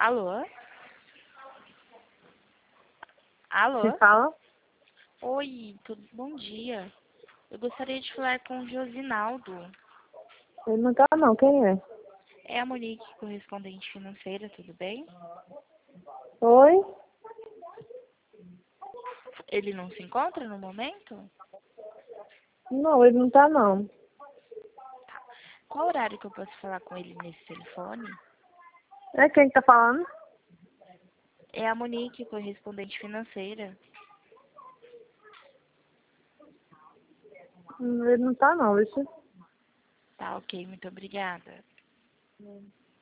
Alô? Alô? Você fala? Oi, bom dia. Eu gostaria de falar com o Josinaldo. Ele não tá não, quem é? É a Monique, correspondente financeira, tudo bem? Oi? Ele não se encontra no momento? Não, ele não tá não. Qual horário que eu posso falar com ele nesse telefone? É quem que tá falando? É a Monique, correspondente financeira. Ele não tá não, isso. Tá, ok, muito obrigada.